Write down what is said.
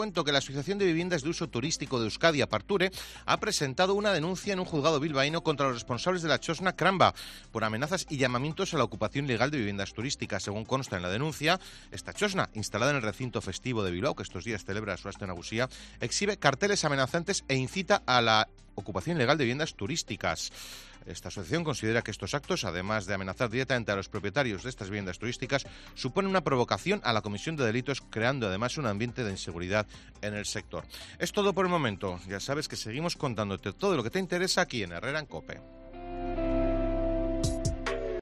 Cuento que la Asociación de Viviendas de Uso Turístico de Euskadi, Aparture, ha presentado una denuncia en un juzgado bilbaíno contra los responsables de la Txosna Cramba por amenazas y llamamientos a la ocupación ilegal de viviendas turísticas. Según consta en la denuncia, esta Txosna, instalada en el recinto festivo de Bilbao, que estos días celebra su Aste Nagusía, exhibe carteles amenazantes e incita a la ocupación ilegal de viviendas turísticas. Esta asociación considera que estos actos, además de amenazar directamente a los propietarios de estas viviendas turísticas, suponen una provocación a la comisión de delitos, creando además un ambiente de inseguridad en el sector. Es todo por el momento. Ya sabes que seguimos contándote todo lo que te interesa aquí en Herrera en COPE.